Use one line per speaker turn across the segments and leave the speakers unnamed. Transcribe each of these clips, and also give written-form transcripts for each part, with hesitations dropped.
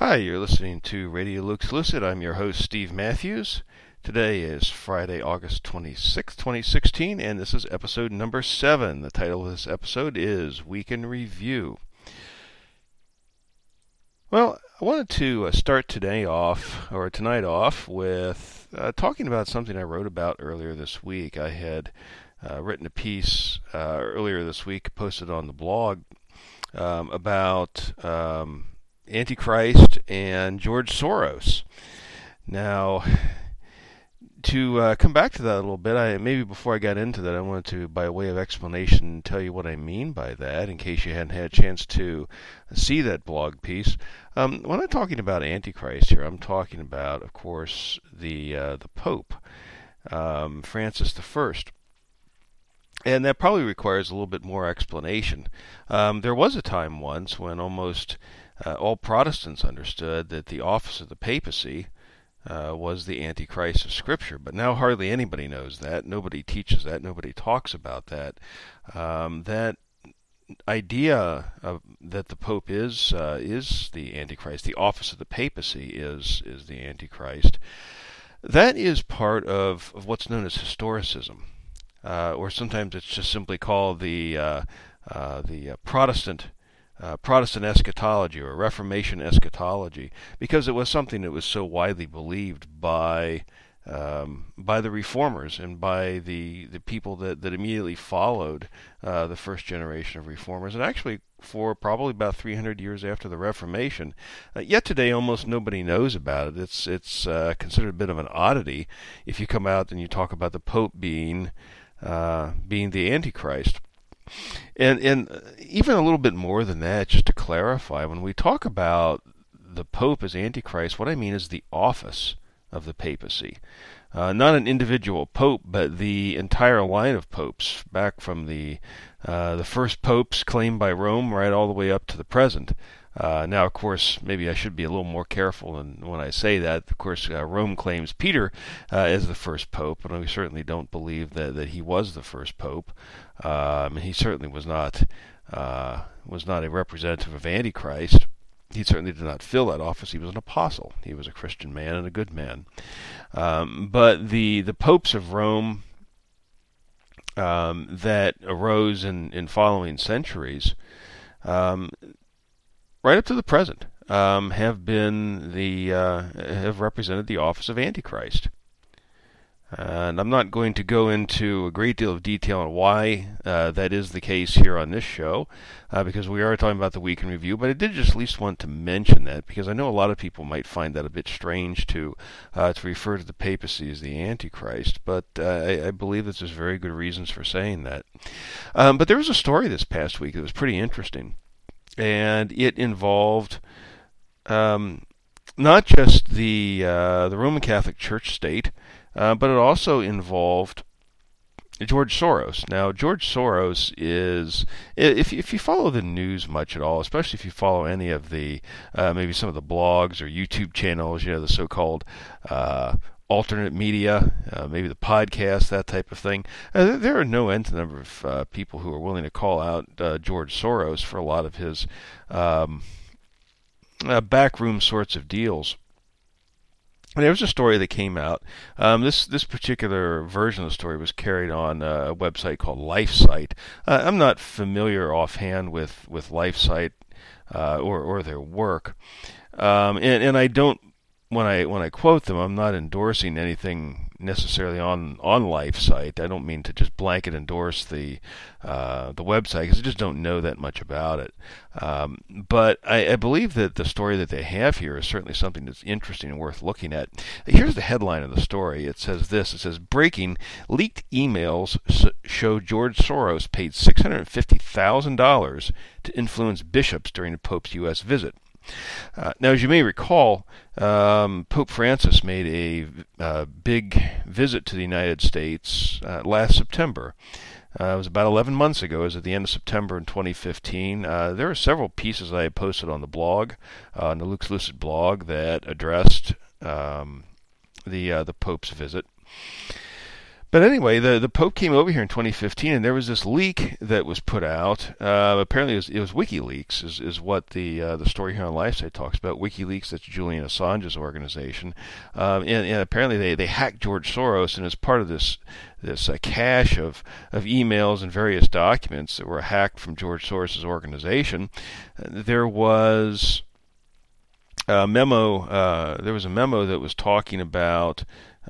Hi, you're listening to Radio Luke's Lucid. I'm your host, Steve Matthews. Today is Friday, August 26th, 2016, and this is episode number 7. The title of this episode is Week in Review. Well, I wanted to start tonight off with talking about something I wrote about earlier this week. I had written a piece earlier this week, posted on the blog, about Antichrist and George Soros. Now, to come back to that a little bit, maybe before I got into that, I wanted to, by way of explanation, tell you what I mean by that, in case you hadn't had a chance to see that blog piece. When I'm talking about Antichrist here, I'm talking about, of course, the Pope, Francis I. And that probably requires a little bit more explanation. There was a time once when almost all Protestants understood that the office of the papacy was the Antichrist of Scripture, but now hardly anybody knows that. Nobody teaches that. Nobody talks about that. That idea that the Pope is the Antichrist, the office of the papacy is the Antichrist, that is part of what's known as historicism. Or sometimes it's just simply called the Protestant eschatology or Reformation eschatology, because it was something that was so widely believed by the reformers and by the people that immediately followed the first generation of reformers, and actually for probably about 300 years after the Reformation. Yet today, almost nobody knows about it. It's considered a bit of an oddity if you come out and you talk about the Pope being the Antichrist. And even a little bit more than that, just to clarify, when we talk about the Pope as Antichrist, what I mean is the office of the papacy. Not an individual pope, but the entire line of popes, back from the first popes claimed by Rome right all the way up to the present. Now, of course, maybe I should be a little more careful when I say that. Of course, Rome claims Peter as the first pope, and we certainly don't believe that he was the first pope. He certainly was not a representative of Antichrist. He certainly did not fill that office. He was an apostle. He was a Christian man and a good man. But the popes of Rome that arose in following centuries, right up to the present, have represented the office of Antichrist. And I'm not going to go into a great deal of detail on why that is the case here on this show, because we are talking about the Week in Review, but I did just at least want to mention that, because I know a lot of people might find that a bit strange to refer to the papacy as the Antichrist, but I believe that there's very good reasons for saying that. But there was a story this past week that was pretty interesting, and it involved not just the Roman Catholic Church state, but it also involved George Soros. Now, George Soros is, if you follow the news much at all, especially if you follow any of the, maybe some of the blogs or YouTube channels, the so-called alternate media, maybe the podcast, that type of thing, there are no end to the number of people who are willing to call out George Soros for a lot of his backroom sorts of deals. And there was a story that came out. This particular version of the story was carried on a website called LifeSite. I'm not familiar offhand with LifeSite or their work, and I don't. When I quote them, I'm not endorsing anything necessarily on LifeSite. I don't mean to just blanket endorse the website, because I just don't know that much about it. But I believe that the story that they have here is certainly something that's interesting and worth looking at. Here's the headline of the story. It says this. It says, "Breaking: Leaked emails show George Soros paid $650,000 to influence bishops during the Pope's U.S. visit." Now, as you may recall, Pope Francis made a big visit to the United States last September. It was about 11 months ago. It was at the end of September in 2015. There are several pieces I had posted on the blog, on the Luke's Lucid blog, that addressed the Pope's visit. But anyway, the Pope came over here in 2015, and there was this leak that was put out. Apparently, it was WikiLeaks, is what the story here on LifeSite talks about. WikiLeaks, that's Julian Assange's organization, and apparently they hacked George Soros, and as part of this cache of emails and various documents that were hacked from George Soros' organization, there was a memo. There was a memo that was talking about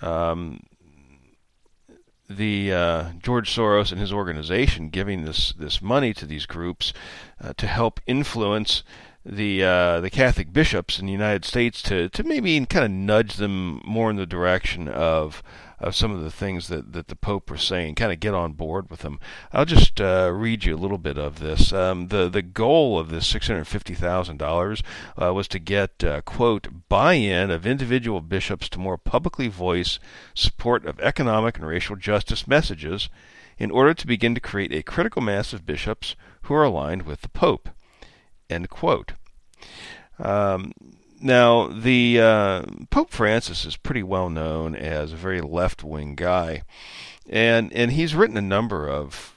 the George Soros and his organization giving this money to these groups to help influence the Catholic bishops in the United States to maybe kind of nudge them more in the direction of some of the things that the Pope was saying, kind of get on board with them. I'll just read you a little bit of this. The goal of this $650,000 was to get, quote, buy-in of individual bishops to more publicly voice support of economic and racial justice messages in order to begin to create a critical mass of bishops who are aligned with the Pope, end quote. Now, the Pope Francis is pretty well known as a very left-wing guy, and he's written a number of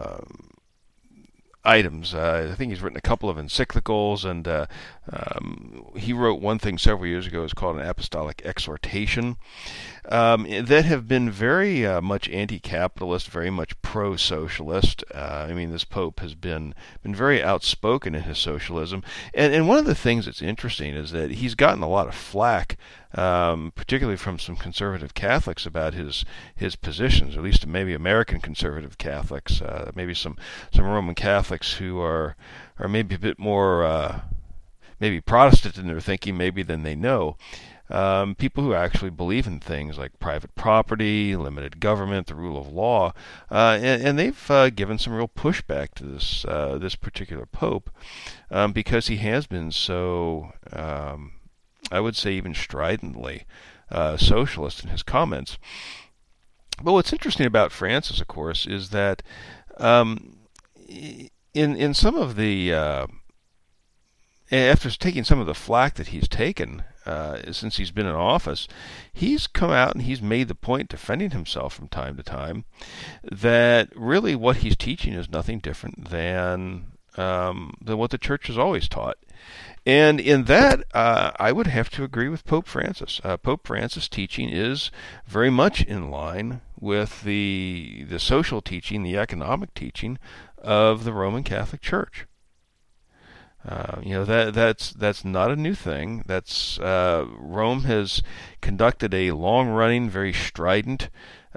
items. I think he's written a couple of encyclicals, and he wrote one thing several years ago. It's called an apostolic exhortation that have been very much anti-capitalist, very much pro-socialist. I mean, this Pope has been very outspoken in his socialism, and one of the things that's interesting is that he's gotten a lot of flack, particularly from some conservative Catholics about his positions, at least maybe American conservative Catholics, maybe some Roman Catholics who are maybe a bit more maybe Protestant in their thinking, maybe than they know. People who actually believe in things like private property, limited government, the rule of law, and they've given some real pushback to this particular Pope because he has been so, I would say, even stridently socialist in his comments. But what's interesting about Francis, of course, is that in some of the after taking some of the flack that he's taken since he's been in office, he's come out and he's made the point, defending himself from time to time, that really what he's teaching is nothing different than what the Church has always taught. And in that, I would have to agree with Pope Francis. Pope Francis' teaching is very much in line with the social teaching, the economic teaching of the Roman Catholic Church. That's not a new thing. That's Rome has conducted a long-running, very strident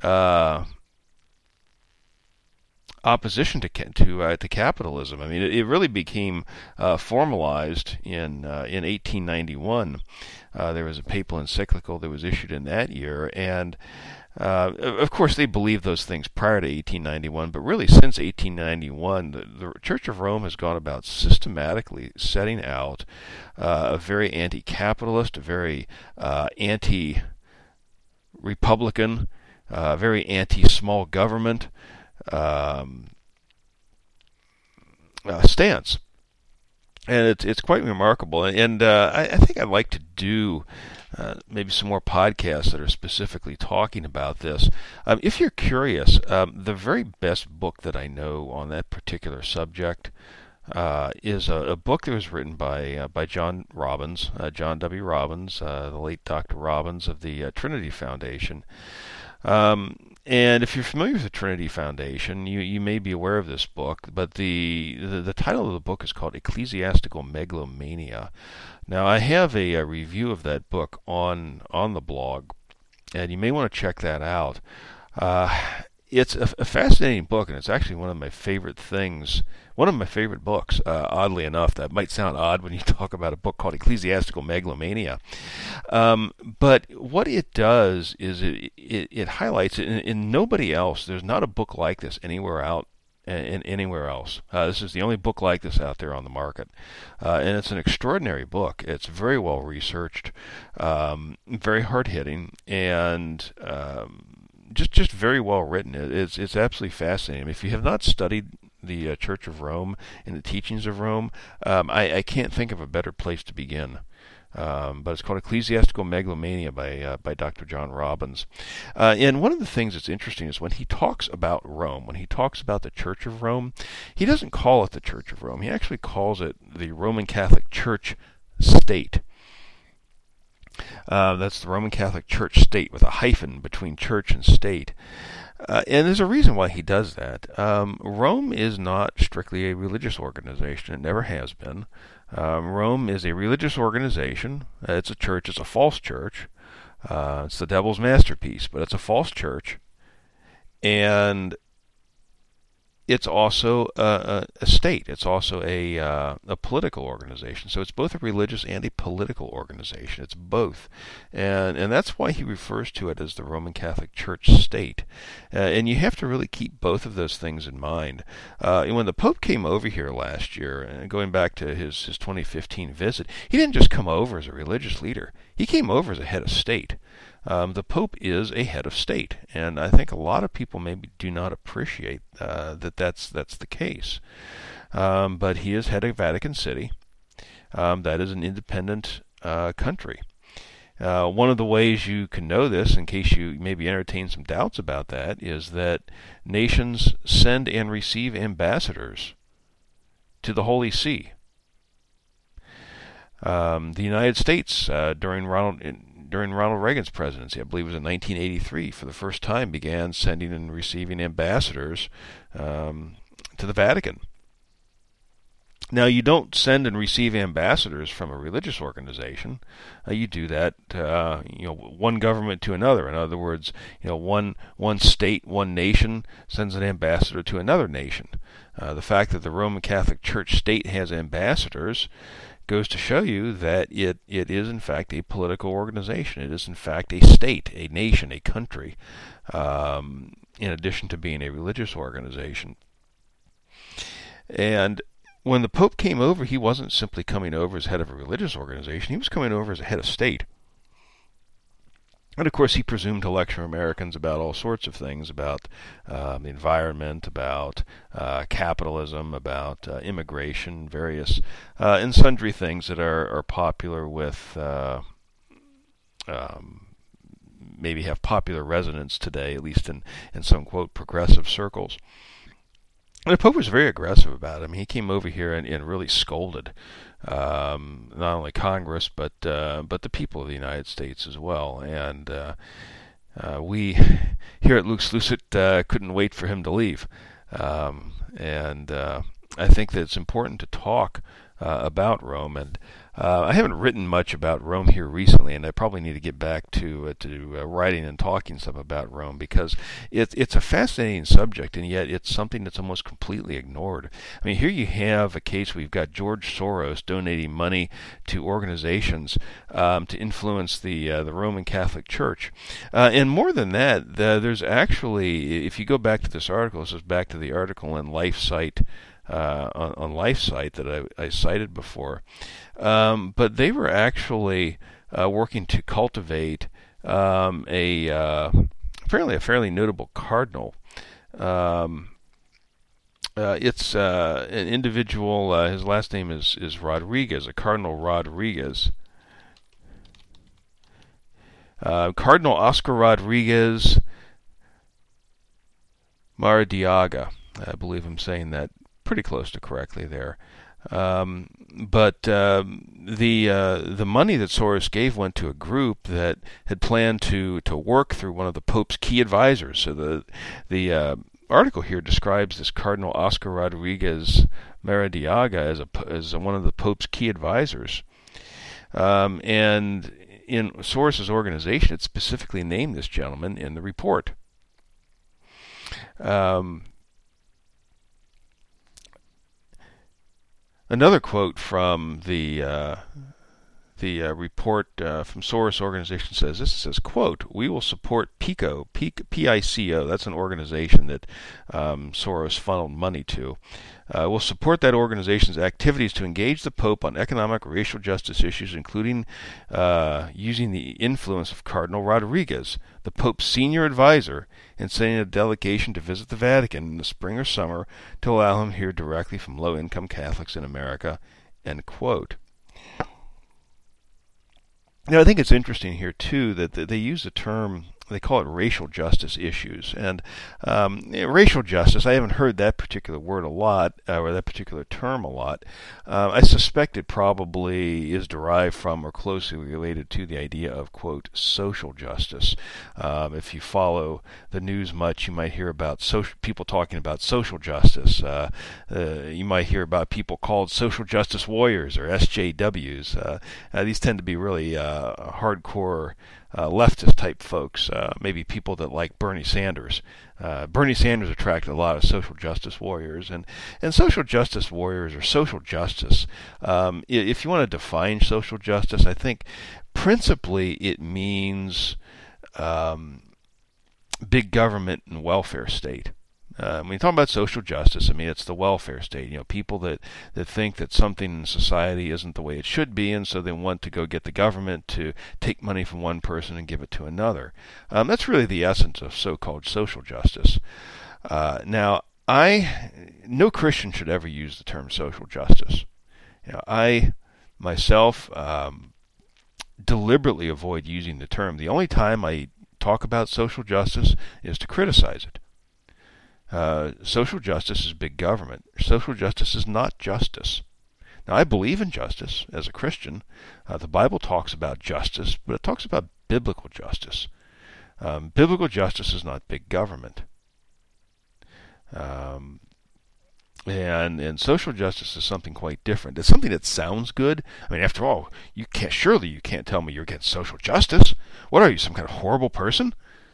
opposition to capitalism. I mean, it really became formalized in 1891. There was a papal encyclical that was issued in that year, and of course, they believed those things prior to 1891, but really since 1891, the Church of Rome has gone about systematically setting out a very anti-capitalist, a very anti-republican, very anti-small government stance. And it's quite remarkable. And I think I'd like to do maybe some more podcasts that are specifically talking about this. If you're curious, the very best book that I know on that particular subject is a book that was written by John Robbins, John W. Robbins, the late Dr. Robbins of the Trinity Foundation. And if you're familiar with the Trinity Foundation, you may be aware of this book, but the title of the book is called Ecclesiastical Megalomania. Now, I have a review of that book on the blog, and you may want to check that out. It's a fascinating book, and it's actually one of my favorite books, oddly enough. That might sound odd when you talk about a book called Ecclesiastical Megalomania. But what it does is it highlights it, and nobody else, there's not a book like this anywhere else. This is the only book like this out there on the market. And it's an extraordinary book. It's very well researched, very hard-hitting, and just very well written. It's absolutely fascinating. If you have not studied the Church of Rome and the teachings of Rome, I can't think of a better place to begin. But it's called Ecclesiastical Megalomania by Dr. John Robbins. And one of the things that's interesting is when he talks about Rome, when he talks about the Church of Rome, he doesn't call it the Church of Rome. He actually calls it the Roman Catholic Church State. That's the Roman Catholic Church State with a hyphen between church and state. And there's a reason why he does that. Rome is not strictly a religious organization. It never has been. Rome is a religious organization. It's a church. It's a false church. It's the devil's masterpiece, but it's a false church. And it's also a state. It's also a political organization. So it's both a religious and a political organization. It's both, and that's why he refers to it as the Roman Catholic Church state. And you have to really keep both of those things in mind. When the Pope came over here last year, and going back to his 2015 visit, he didn't just come over as a religious leader. He came over as a head of state. The Pope is a head of state, and I think a lot of people maybe do not appreciate that's the case. But he is head of Vatican City. That is an independent country. One of the ways you can know this, in case you maybe entertain some doubts about that, is that nations send and receive ambassadors to the Holy See. The United States, during Ronald Reagan's presidency, I believe it was in 1983, for the first time began sending and receiving ambassadors to the Vatican. Now, you don't send and receive ambassadors from a religious organization. You do that, one government to another. In other words, one state, one nation sends an ambassador to another nation. The fact that the Roman Catholic Church state has ambassadors goes to show you that it is in fact a political organization. It is in fact a state, a nation, a country, in addition to being a religious organization. And when the Pope came over, he wasn't simply coming over as head of a religious organization. He was coming over as a head of state. And of course, he presumed to lecture Americans about all sorts of things, about the environment, about capitalism, about immigration, various and sundry things that are popular with, maybe have popular resonance today, at least in some, quote, progressive circles. And the Pope was very aggressive about it. I mean, he came over here and really scolded not only Congress but the people of the United States as well. And we here at Lux Lucet couldn't wait for him to leave. And I think that it's important to talk about Rome. And I haven't written much about Rome here recently, and I probably need to get back to writing and talking some about Rome, because it's a fascinating subject, and yet it's something that's almost completely ignored. I mean, here you have a case where you've got George Soros donating money to organizations to influence the Roman Catholic Church. And more than that, there's actually, if you go back to this article, this is back to the article in LifeSite, on LifeSite that I cited before. But they were actually working to cultivate a fairly notable cardinal. It's an individual. His last name is Rodriguez, a Cardinal Rodriguez. Cardinal Oscar Rodriguez Maradiaga. I believe I'm saying that pretty close to correctly there. But the money that Soros gave went to a group that had planned to work through one of the Pope's key advisors. So the article here describes this Cardinal Oscar Rodriguez Maradiaga as one of the Pope's key advisors. And in Soros's organization, it specifically named this gentleman in the report. Another quote from the report from Soros Organization says this. It says, quote, "We will support PICO, P-I-C-O, that's an organization that Soros funneled money to. We'll support that organization's activities to engage the Pope on economic or racial justice issues, including using the influence of Cardinal Rodriguez, the Pope's senior advisor, and sending a delegation to visit the Vatican in the spring or summer to allow him to hear directly from low-income Catholics in America," end quote. I think it's interesting here too that they use the term. They call it racial justice issues, and racial justice. I haven't heard that particular word a lot, or that particular term a lot. I suspect it probably is derived from or closely related to the idea of, quote, social justice. If you follow the news much, you might hear about people talking about social justice. You might hear about people called social justice warriors or SJWs. These tend to be really hardcore leftist type folks, maybe people that like Bernie Sanders. Bernie Sanders attracted a lot of social justice warriors, and social justice warriors or social justice. If you want to define social justice, I think principally it means big government and welfare state. When you talk about social justice, I mean it's the welfare state. People that think that something in society isn't the way it should be, and so they want to go get the government to take money from one person and give it to another. That's really the essence of so-called social justice. Now, no Christian should ever use the term social justice. I myself deliberately avoid using the term. The only time I talk about social justice is to criticize it. Social justice is big government. Social justice is not justice. Now, I believe in justice as a Christian. The Bible talks about justice, but it talks about biblical justice. Biblical justice is not big government. And social justice is something quite different. It's something that sounds good. I mean, after all, you can't tell me you're against social justice. What are you, some kind of horrible person?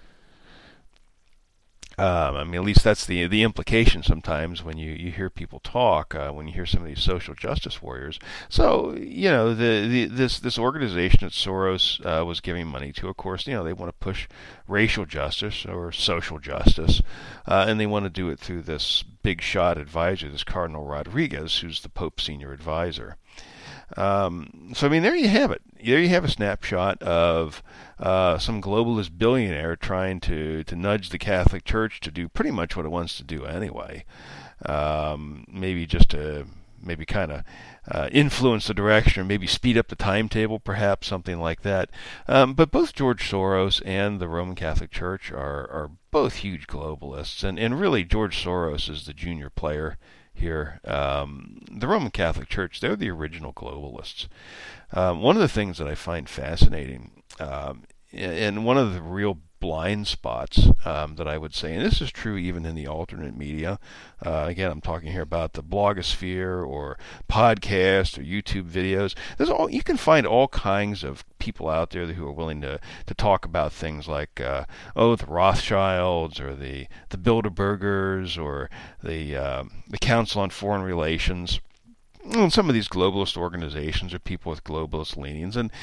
I mean, at least that's the implication sometimes when you hear people talk, when you hear some of these social justice warriors. So, this organization that Soros was giving money to, of course, they want to push racial justice or social justice, and they want to do it through this big shot advisor, this Cardinal Rodriguez, who's the Pope's senior advisor. So, I mean, there you have it. There you have a snapshot of some globalist billionaire trying to nudge the Catholic Church to do pretty much what it wants to do anyway. Maybe just to kind of influence the direction, or maybe speed up the timetable, perhaps, something like that. But both George Soros and the Roman Catholic Church are both huge globalists, and really George Soros is the junior player here. The Roman Catholic Church, they're the original globalists. One of the things that I find fascinating, and one of the real blind spots that I would say, and this is true even in the alternate media, again, I'm talking here about the blogosphere or podcast or YouTube videos. You can find all kinds of people out there who are willing to talk about things like, the Rothschilds or the Bilderbergers or the Council on Foreign Relations. And some of these globalist organizations are people with globalist leanings, and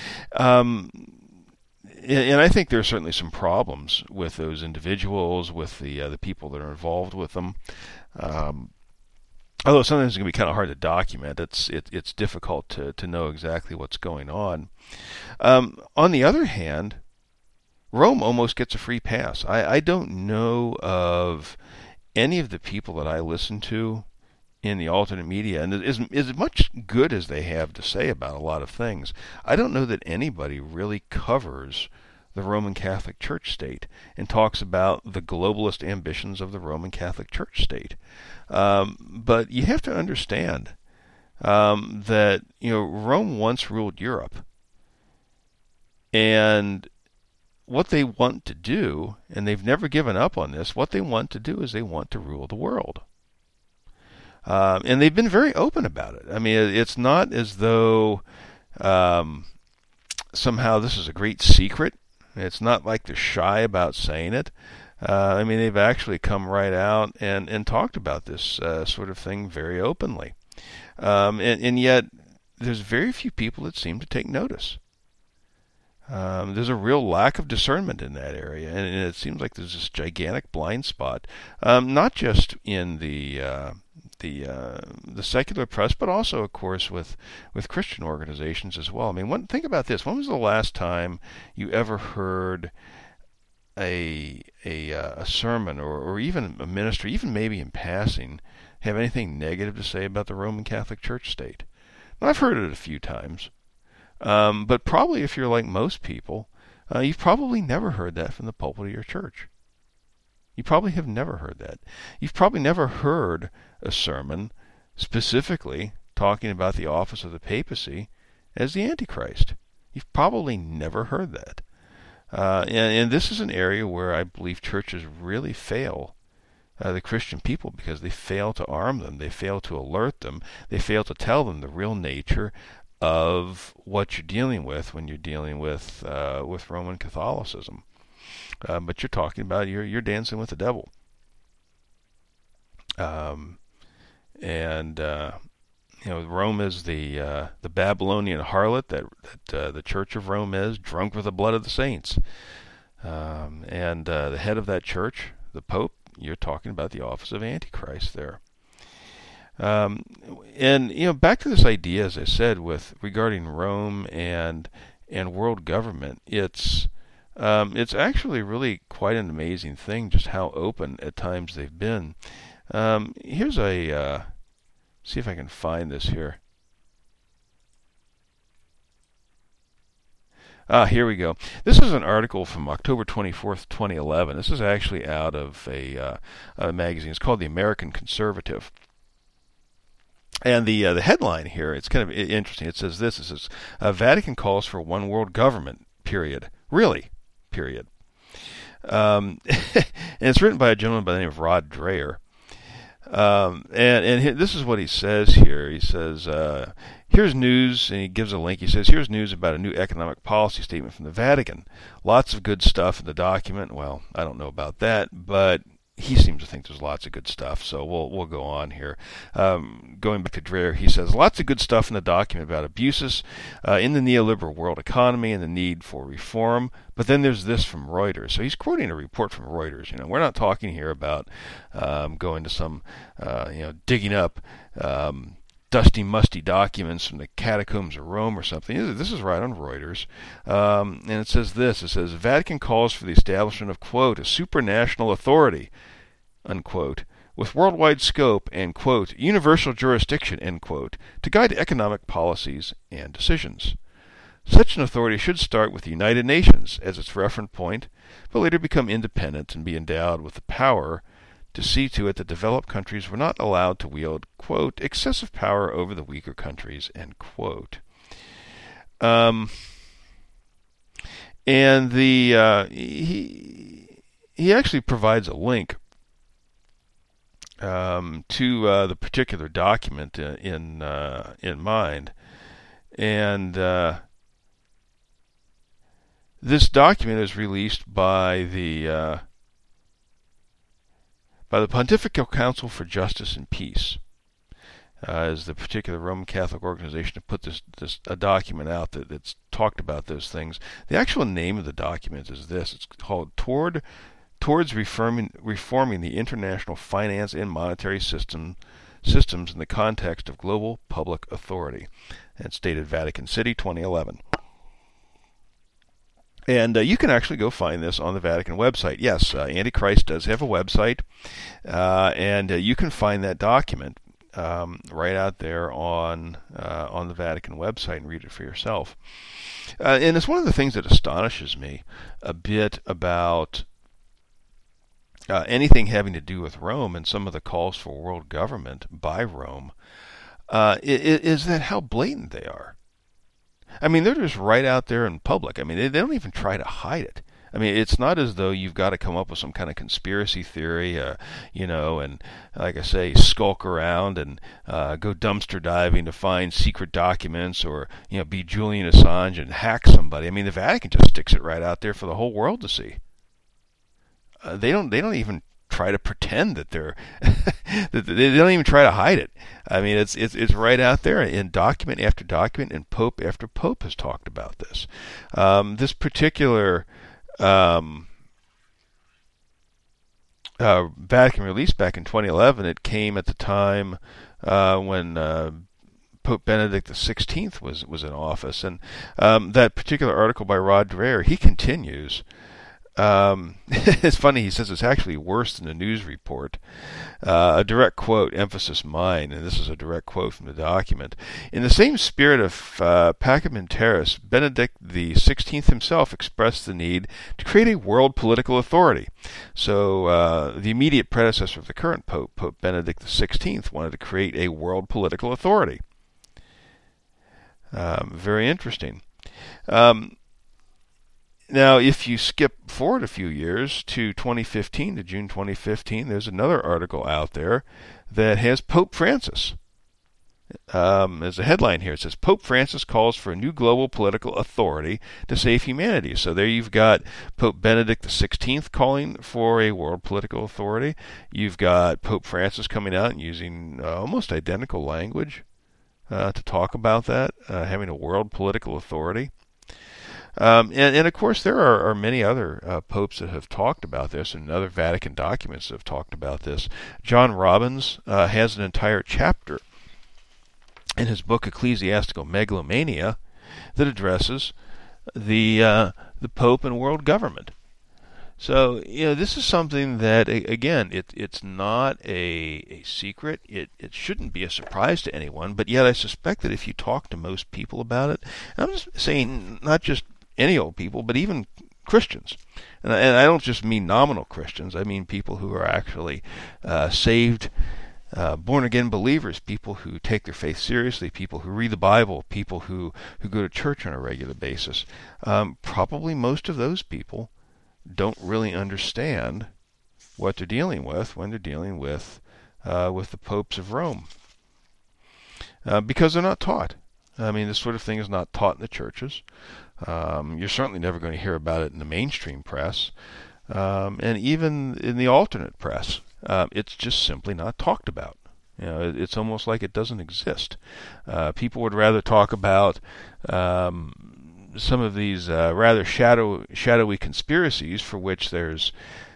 I think there are certainly some problems with those individuals, with the people that are involved with them. Although sometimes it can be kind of hard to document, it's difficult to know exactly what's going on. On the other hand, Rome almost gets a free pass. I don't know of any of the people that I listen to in the alternate media, and as much good as they have to say about a lot of things, I don't know that anybody really covers the Roman Catholic Church state and talks about the globalist ambitions of the Roman Catholic Church state. But you have to understand that Rome once ruled Europe, and what they want to do, and they've never given up on this, what they want to do is they want to rule the world. And they've been very open about it. I mean, it's not as though somehow this is a great secret. It's not like they're shy about saying it. I mean, they've actually come right out and talked about this sort of thing very openly. And yet, there's very few people that seem to take notice. There's a real lack of discernment in that area, and it seems like there's this gigantic blind spot, not just in the secular press, but also, of course, with Christian organizations as well. I mean, think about this. When was the last time you ever heard a sermon or even a minister, even maybe in passing, have anything negative to say about the Roman Catholic Church state? Now, I've heard it a few times. But probably if you're like most people, you've probably never heard that from the pulpit of your church. You probably have never heard that. You've probably never heard a sermon specifically talking about the office of the papacy as the Antichrist. You've probably never heard that. And this is an area where I believe churches really fail the Christian people, because they fail to arm them, they fail to alert them, they fail to tell them the real nature of what you're dealing with when you're dealing with Roman Catholicism. But you're talking about you're dancing with the devil, Rome is the Babylonian harlot that the Church of Rome is, drunk with the blood of the saints, and the head of that church, the Pope. You're talking about the office of Antichrist there. And back to this idea, as I said, regarding Rome and world government, it's actually really quite an amazing thing just how open at times they've been. Here's see if I can find this here. Here we go. This is an article from October 24th, 2011. This is actually out of a magazine. It's called The American Conservative. And the headline here, it's kind of interesting. It says this. It says, Vatican calls for one world government, period. Really, period. And it's written by a gentleman by the name of Rod Dreher. And this is what he says here. He says, here's news, and he gives a link. He says, here's news about a new economic policy statement from the Vatican. Lots of good stuff in the document. Well, I don't know about that, but he seems to think there's lots of good stuff, so we'll go on here. Going back to Dreher, he says, lots of good stuff in the document about abuses in the neoliberal world economy and the need for reform. But then there's this from Reuters. So he's quoting a report from Reuters. We're not talking here about going to some, digging up dusty, musty documents from the catacombs of Rome or something. This is right on Reuters. And it says this. It says, Vatican calls for the establishment of, quote, a supranational authority, unquote, with worldwide scope and, quote, universal jurisdiction, end quote, to guide economic policies and decisions. Such an authority should start with the United Nations as its reference point, but later become independent and be endowed with the power to see to it that developed countries were not allowed to wield, quote, excessive power over the weaker countries, end quote. And he actually provides a link to the particular document in mind, and this document is released by the Pontifical Council for Justice and Peace, is the particular Roman Catholic organization to put a document out that's talked about those things. The actual name of the document is this. It's called Towards Reforming the International Finance and Monetary Systems in the Context of Global Public Authority. And it's dated Vatican City, 2011. And you can actually go find this on the Vatican website. Yes, Antichrist does have a website, and you can find that document right out there on the Vatican website and read it for yourself. And it's one of the things that astonishes me a bit about anything having to do with Rome and some of the calls for world government by Rome is that how blatant they are. I mean, they're just right out there in public. I mean, they don't even try to hide it. I mean, it's not as though you've got to come up with some kind of conspiracy theory, and like I say, skulk around and go dumpster diving to find secret documents, or be Julian Assange and hack somebody. I mean, the Vatican just sticks it right out there for the whole world to see. They don't even try to pretend that they're they don't even try to hide it. I mean, it's right out there in document after document, and pope after pope has talked about this. This particular Vatican release back in 2011, it came at the time when Pope Benedict XVI was in office, and that particular article by Rod Dreher, he continues. It's funny, he says it's actually worse than a news report. A direct quote, emphasis mine, and this is a direct quote from the document. In the same spirit of Pacem in Terris, Benedict XVI himself expressed the need to create a world political authority. So the immediate predecessor of the current Pope, Pope Benedict XVI, wanted to create a world political authority. Very interesting. Now, if you skip forward a few years to 2015, to June 2015, there's another article out there that has Pope Francis. There's a headline here. It says, Pope Francis calls for a new global political authority to save humanity. So there you've got Pope Benedict XVI calling for a world political authority. You've got Pope Francis coming out and using almost identical language to talk about that, having a world political authority. And of course, there are many other popes that have talked about this, and other Vatican documents that have talked about this. John Robbins has an entire chapter in his book Ecclesiastical Megalomania that addresses the Pope and world government. So, this is something that, again, it's not a secret. It shouldn't be a surprise to anyone, but yet I suspect that if you talk to most people about it, and I'm just saying not just any old people, but even Christians. And I don't just mean nominal Christians. I mean people who are actually saved, born-again believers, people who take their faith seriously, people who read the Bible, people who go to church on a regular basis. Probably most of those people don't really understand what they're dealing with when they're dealing with the popes of Rome. Because they're not taught. I mean, this sort of thing is not taught in the churches. You're certainly never going to hear about it in the mainstream press, and even in the alternate press. It's just simply not talked about. It's almost like it doesn't exist. People would rather talk about some of these rather shadowy conspiracies for which there's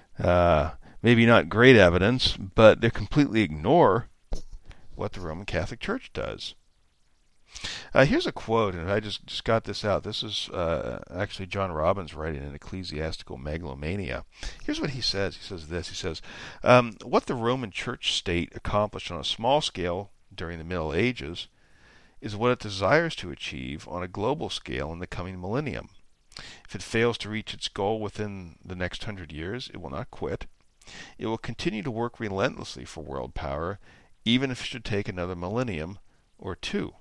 maybe not great evidence, but they completely ignore what the Roman Catholic Church does. Here's a quote, and I just got this out. This is actually John Robbins writing in Ecclesiastical Megalomania. Here's what he says. He says this. He says, what the Roman Church state accomplished on a small scale during the Middle Ages is what it desires to achieve on a global scale in the coming millennium. If it fails to reach its goal within the next 100 years, it will not quit. It will continue to work relentlessly for world power, even if it should take another millennium or two.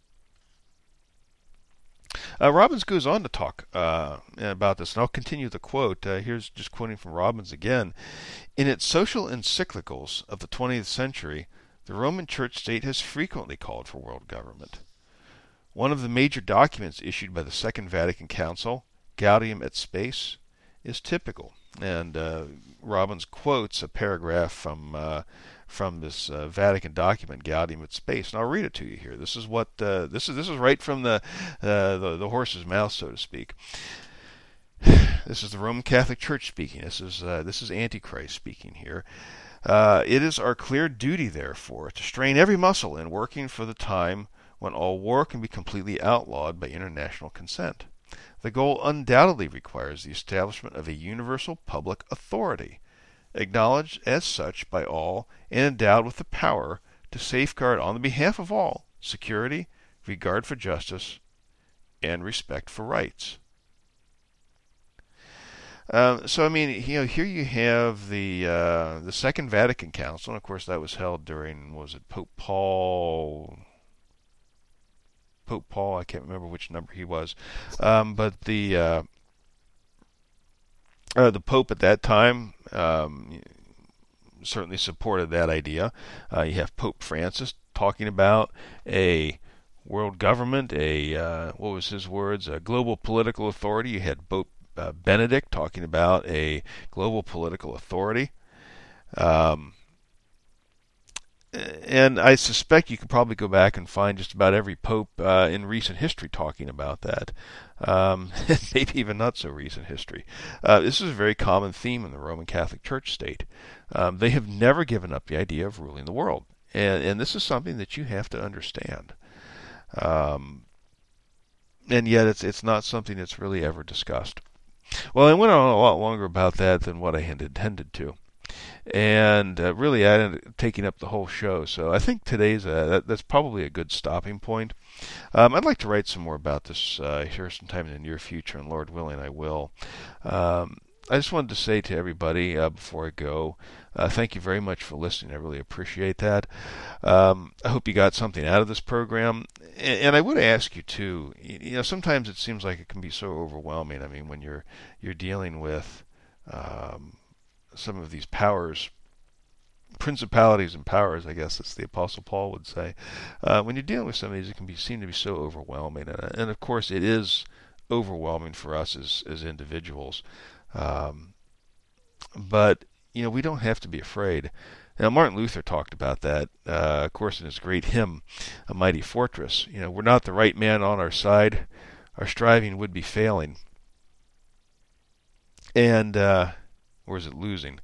Robbins goes on to talk about this, and I'll continue the quote. Here's just quoting from Robbins again. In its social encyclicals of the 20th century, the Roman Church state has frequently called for world government. One of the major documents issued by the Second Vatican Council, Gaudium et Spes, is typical. And Robbins quotes a paragraph from this Vatican document, Gaudium et Spes, and I'll read it to you here. This is what this is right from the horse's mouth, so to speak. This is the Roman Catholic Church speaking. This is Antichrist speaking here. It is our clear duty, therefore, to strain every muscle in working for the time when all war can be completely outlawed by international consent. The goal undoubtedly requires the establishment of a universal public authority, acknowledged as such by all and endowed with the power to safeguard on the behalf of all security, regard for justice, and respect for rights. So I mean, here you have the Second Vatican Council, and of course that was held during, what was it, Pope Paul? I can't remember which number he was, but the Pope at that time certainly supported that idea. You have Pope Francis talking about a world government, what was his words? A global political authority. You had Pope Benedict talking about a global political authority. And I suspect you could probably go back and find just about every pope in recent history talking about that. Maybe even not so recent history. This is a very common theme in the Roman Catholic Church state. They have never given up the idea of ruling the world. And this is something that you have to understand. And yet it's not something that's really ever discussed. Well, I went on a lot longer about that than what I had intended to. And really, I ended up taking up the whole show. So I think that's probably a good stopping point. I'd like to write some more about this here sometime in the near future, and Lord willing, I will. I just wanted to say to everybody before I go, thank you very much for listening. I really appreciate that. I hope you got something out of this program. And I would ask you too. Sometimes it seems like it can be so overwhelming. I mean, when you're dealing with some of these powers, principalities and powers, I guess as the Apostle Paul would say. When you're dealing with some of these, it can seem to be so overwhelming, and of course it is overwhelming for us as individuals. But we don't have to be afraid. Now, Martin Luther talked about that, of course, in his great hymn, "A Mighty Fortress." We're not the right man on our side; our striving would be failing, and or is it losing?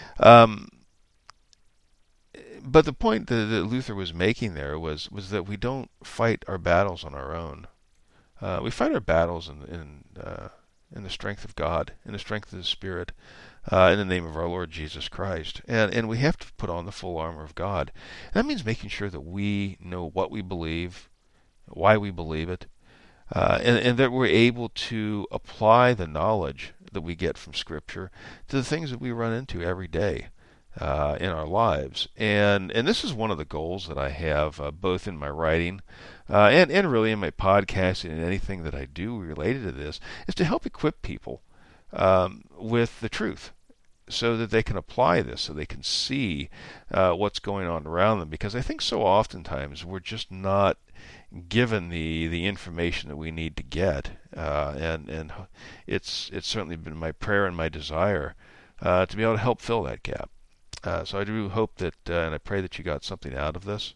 But the point that Luther was making there was that we don't fight our battles on our own. We fight our battles in the strength of God, in the strength of the Spirit, in the name of our Lord Jesus Christ. And we have to put on the full armor of God. And that means making sure that we know what we believe, why we believe it, and that we're able to apply the knowledge that we get from Scripture to the things that we run into every day in our lives. And this is one of the goals that I have, both in my writing and really in my podcasting and anything that I do related to this, is to help equip people with the truth, so that they can apply this, so they can see what's going on around them. Because I think so oftentimes we're just not given the information that we need to get, and it's certainly been my prayer and my desire to be able to help fill that gap. So I do hope that, and I pray that you got something out of this.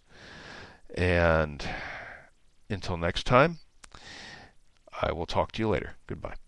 And until next time, I will talk to you later. Goodbye.